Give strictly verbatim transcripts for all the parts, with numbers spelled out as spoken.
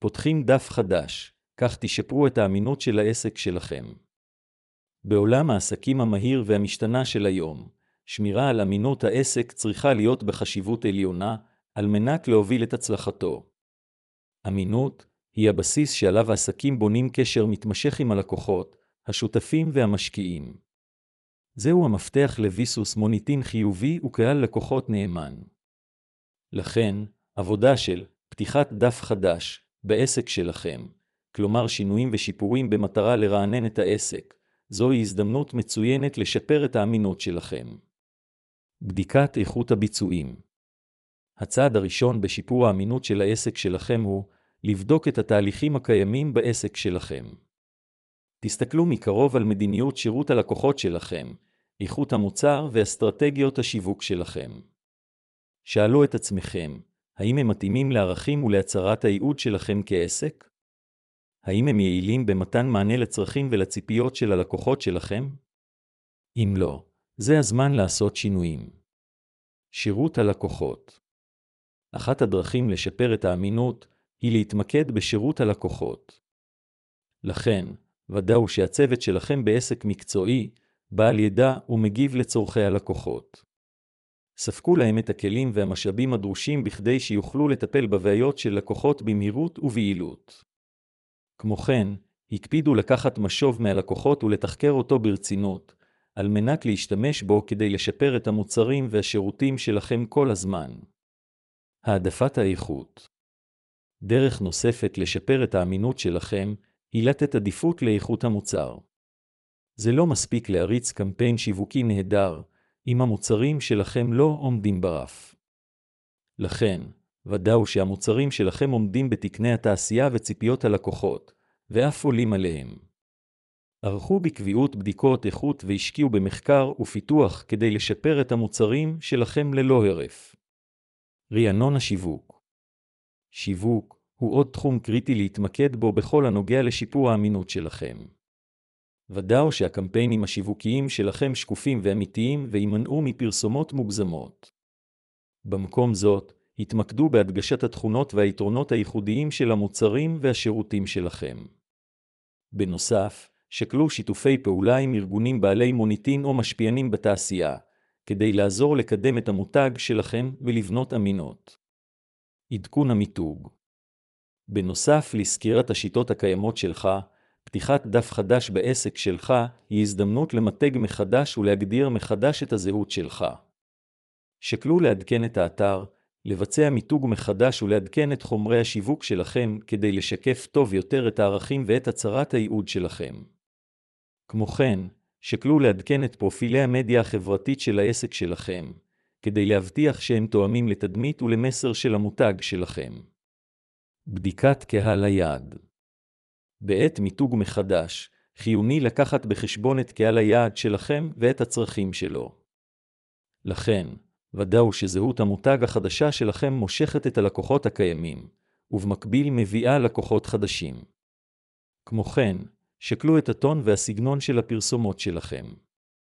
פותחים דף חדש, כך תשפרו את האמינות של העסק שלכם. בעולם העסקים המהיר והמשתנה של היום, שמירה על אמינות העסק צריכה להיות בחשיבות עליונה, על מנת להוביל את הצלחתו. אמינות היא הבסיס שעליו העסקים בונים קשר מתמשך עם הלקוחות, השותפים והמשקיעים. זהו המפתח לביסוס מוניטין חיובי וקהל לקוחות נאמן. לכן, עבודה של פתיחת דף חדש בעסק שלכם, כלומר שינויים ושיפורים במטרה לרענן את העסק, זוהי הזדמנות מצוינת לשפר את האמינות שלכם. בדיקת איכות הביצועים. הצעד הראשון בשיפור האמינות של העסק שלכם הוא לבדוק את התהליכים הקיימים בעסק שלכם. תסתכלו מקרוב על מדיניות שירות הלקוחות שלכם, איכות המוצר ואסטרטגיות השיווק שלכם. שאלו את עצמכם, האם הם מתאימים לערכים ולהצהרת הייעוד שלכם כעסק? האם הם יעילים במתן מענה לצרכים ולציפיות של הלקוחות שלכם? אם לא, זה הזמן לעשות שינויים. שירות הלקוחות. אחת הדרכים לשפר את האמינות היא להתמקד בשירות הלקוחות. לכן, ודאו שהצוות שלכם בעסק מקצועי, בעל ידע ומגיב לצורכי הלקוחות. ספקו להם את הכלים והמשאבים הדרושים בכדי שיוכלו לטפל בבעיות של לקוחות במהירות וביעילות. כמו כן, הקפידו לקחת משוב מהלקוחות ולתחקר אותו ברצינות, על מנת להשתמש בו כדי לשפר את המוצרים והשירותים שלכם כל הזמן. העדפת האיכות. דרך נוספת לשפר את האמינות שלכם היא לתת עדיפות לאיכות המוצר. זה לא מספיק להריץ קמפיין שיווקי נהדר, אם המוצרים שלכם לא עומדים ברף. לכן, ודאו שהמוצרים שלכם עומדים בתקני התעשייה וציפיות הלקוחות, ואף עולים עליהם. ערכו בקביעות בדיקות איכות והשקיעו במחקר ופיתוח כדי לשפר את המוצרים שלכם ללא הרף. רענון השיווק. שיווק הוא עוד תחום קריטי להתמקד בו בכל הנוגע לשיפור האמינות שלכם. ודאו שהקמפיינים השיווקיים שלכם שקופים ואמיתיים וימנעו מפרסומות מוגזמות. במקום זאת, התמקדו בהדגשת התכונות והיתרונות הייחודיים של המוצרים והשירותים שלכם. בנוסף, שקלו שיתופי פעולה עם ארגונים בעלי מוניטין או משפיענים בתעשייה, כדי לעזור לקדם את המותג שלכם ולבנות אמינות. עדכון המיתוג. בנוסף לסקירת השיטות הקיימות שלך, פתיחת דף חדש בעסק שלך היא הזדמנות למתג מחדש ולהגדיר מחדש את הזהות שלך. שקלו לעדכן את האתר, לבצע מיתוג מחדש ולעדכן את חומרי השיווק שלכם כדי לשקף טוב יותר את הערכים ואת הצהרת הייעוד שלכם. כמו כן, שקלו לעדכן את פרופילי המדיה החברתית של העסק שלכם, כדי להבטיח שהם תואמים לתדמית ולמסר של המותג שלכם. בדיקת קהל היעד. בעת מיתוג מחדש, חיוני לקחת בחשבון את קהל היעד שלכם ואת הצרכים שלו. לכן, ודאו שזהות המותג החדשה שלכם מושכת את הלקוחות הקיימים, ובמקביל מביאה לקוחות חדשים. כמו כן, שקלו את הטון והסגנון של הפרסומות שלכם.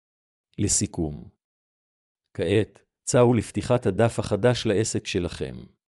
לסיכום. כעת, צאו לפתיחת הדף החדש לעסק שלכם.